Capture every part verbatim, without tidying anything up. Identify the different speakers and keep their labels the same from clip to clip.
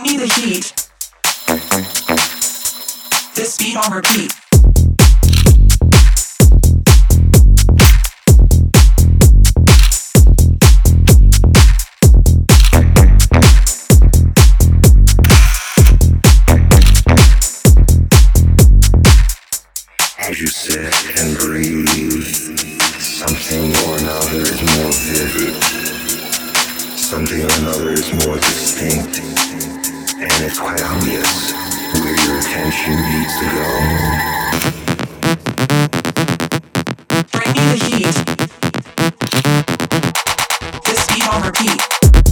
Speaker 1: me the heat. This beat on repeat.
Speaker 2: As you sit and breathe, something or another is more vivid. Something or another is more distinct. And it's quite obvious where your attention needs to go.
Speaker 1: Bring me the heat. This beat on repeat.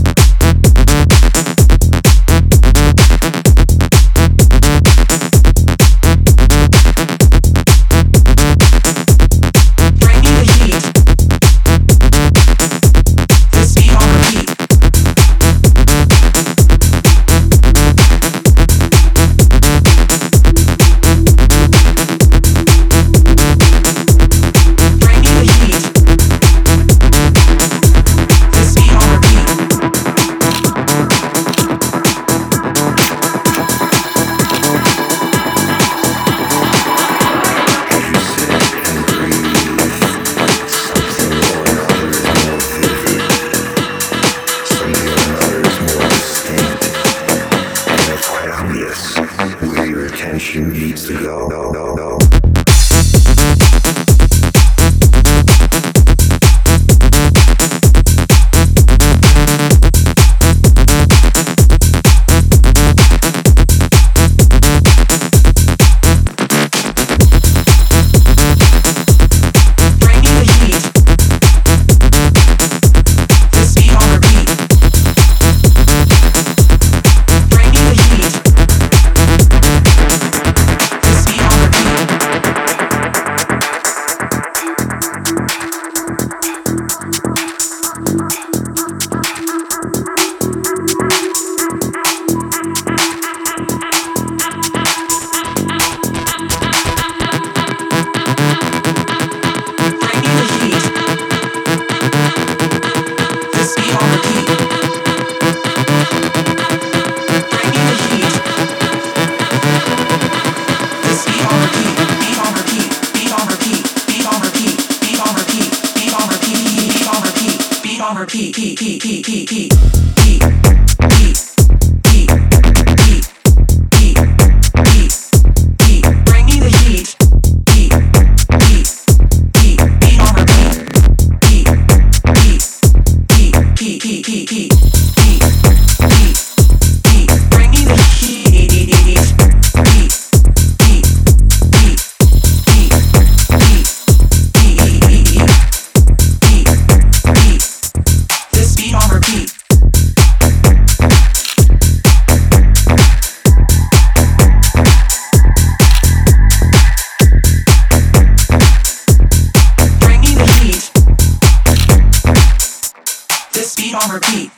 Speaker 1: Where your attention needs to go. go, go, go. Repeat, repeat, repeat, repeat, repeat, repeat, repeat, repeat, repeat, repeat, repeat, repeat. Bring me the heat. Beat, beat, beat, beat on repeat. Beat, beat, beat, beat, beat, beat, beat, beat, beat, beat. Bring me the heat. Beat, beat, beat, beat, beat, beat, beat, beat, beat. This beat on repeat. Bring me the heat. This beat on repeat.